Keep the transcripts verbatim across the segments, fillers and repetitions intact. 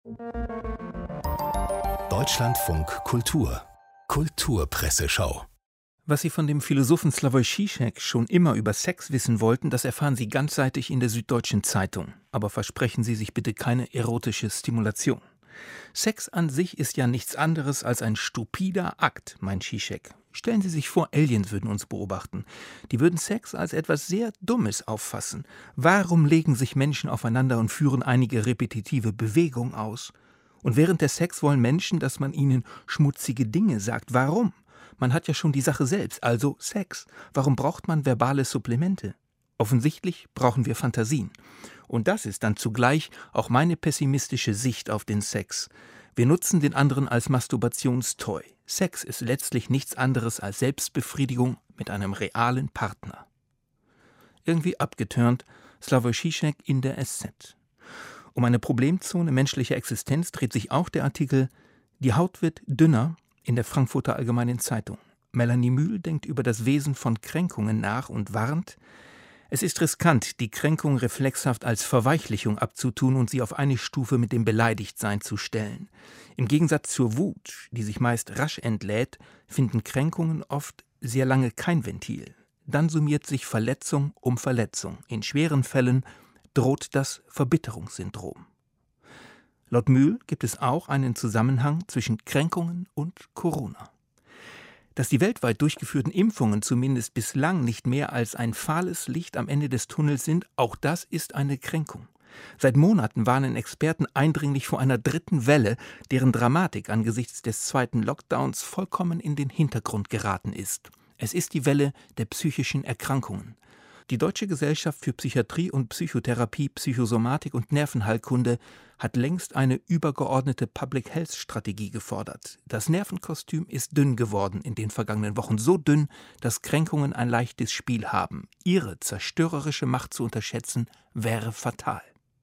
Deutschlandfunk Kultur Kulturpresseschau. Was Sie von dem Philosophen Slavoj Žižek schon immer über Sex wissen wollten, das erfahren Sie ganzseitig in der Süddeutschen Zeitung. Aber versprechen Sie sich bitte keine erotische Stimulation. Sex an sich ist ja nichts anderes als ein stupider Akt, meint Žižek. Stellen Sie sich vor, Aliens würden uns beobachten. Die würden Sex als etwas sehr Dummes auffassen. Warum legen sich Menschen aufeinander und führen einige repetitive Bewegungen aus? Und während der Sex wollen Menschen, dass man ihnen schmutzige Dinge sagt. Warum? Man hat ja schon die Sache selbst, also Sex. Warum braucht man verbale Supplemente? Offensichtlich brauchen wir Fantasien. Und das ist dann zugleich auch meine pessimistische Sicht auf den Sex. Wir nutzen den anderen als Masturbationstoy. Sex ist letztlich nichts anderes als Selbstbefriedigung mit einem realen Partner. Irgendwie abgetürnt Slavoj Žižek in der S Z. Um eine Problemzone menschlicher Existenz dreht sich auch der Artikel »Die Haut wird dünner« in der Frankfurter Allgemeinen Zeitung. Melanie Mühl denkt über das Wesen von Kränkungen nach und warnt: Es ist riskant, die Kränkung reflexhaft als Verweichlichung abzutun und sie auf eine Stufe mit dem Beleidigtsein zu stellen. Im Gegensatz zur Wut, die sich meist rasch entlädt, finden Kränkungen oft sehr lange kein Ventil. Dann summiert sich Verletzung um Verletzung. In schweren Fällen droht das Verbitterungssyndrom. Laut Mühl gibt es auch einen Zusammenhang zwischen Kränkungen und Corona. Dass die weltweit durchgeführten Impfungen zumindest bislang nicht mehr als ein fahles Licht am Ende des Tunnels sind, auch das ist eine Kränkung. Seit Monaten warnen Experten eindringlich vor einer dritten Welle, deren Dramatik angesichts des zweiten Lockdowns vollkommen in den Hintergrund geraten ist. Es ist die Welle der psychischen Erkrankungen. Die Deutsche Gesellschaft für Psychiatrie und Psychotherapie, Psychosomatik und Nervenheilkunde hat längst eine übergeordnete Public-Health-Strategie gefordert. Das Nervenkostüm ist dünn geworden in den vergangenen Wochen, so dünn, dass Kränkungen ein leichtes Spiel haben. Ihre zerstörerische Macht zu unterschätzen, wäre fatal.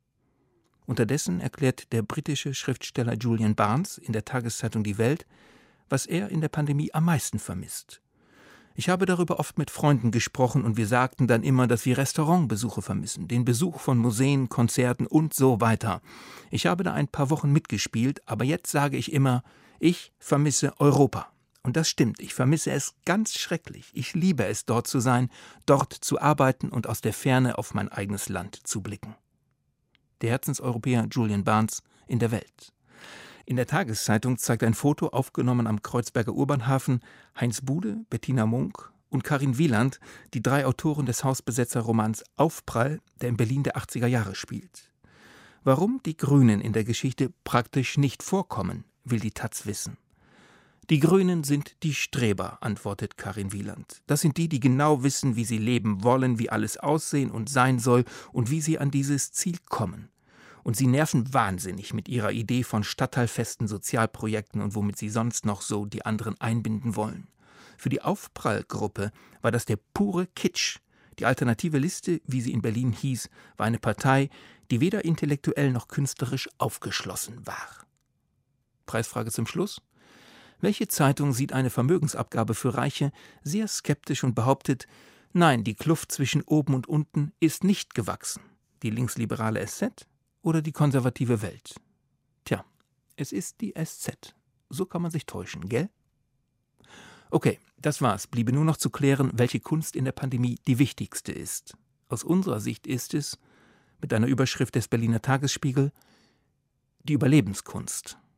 Unterdessen erklärt der britische Schriftsteller Julian Barnes in der Tageszeitung Die Welt, was er in der Pandemie am meisten vermisst. Ich habe darüber oft mit Freunden gesprochen und wir sagten dann immer, dass wir Restaurantbesuche vermissen, den Besuch von Museen, Konzerten und so weiter. Ich habe da ein paar Wochen mitgespielt, aber jetzt sage ich immer, ich vermisse Europa. Und das stimmt, ich vermisse es ganz schrecklich. Ich liebe es, dort zu sein, dort zu arbeiten und aus der Ferne auf mein eigenes Land zu blicken. Der Herzenseuropäer Julian Barnes in der Welt. In der Tageszeitung zeigt ein Foto, aufgenommen am Kreuzberger U-Bahnhafen, Heinz Bude, Bettina Munk und Karin Wieland, die drei Autoren des Hausbesetzerromans Aufprall, der in Berlin der achtziger Jahre spielt. Warum die Grünen in der Geschichte praktisch nicht vorkommen, will die Taz wissen. Die Grünen sind die Streber, antwortet Karin Wieland. Das sind die, die genau wissen, wie sie leben wollen, wie alles aussehen und sein soll und wie sie an dieses Ziel kommen. Und sie nerven wahnsinnig mit ihrer Idee von stadtteilfesten Sozialprojekten und womit sie sonst noch so die anderen einbinden wollen. Für die Aufprallgruppe war das der pure Kitsch. Die Alternative Liste, wie sie in Berlin hieß, war eine Partei, die weder intellektuell noch künstlerisch aufgeschlossen war. Preisfrage zum Schluss. Welche Zeitung sieht eine Vermögensabgabe für Reiche sehr skeptisch und behauptet, nein, die Kluft zwischen oben und unten ist nicht gewachsen? Die linksliberale S Z? Oder die konservative Welt? Tja, es ist die S Z. So kann man sich täuschen, gell? Okay, das war's. Bliebe nur noch zu klären, welche Kunst in der Pandemie die wichtigste ist. Aus unserer Sicht ist es, mit einer Überschrift des Berliner Tagesspiegel, die Überlebenskunst.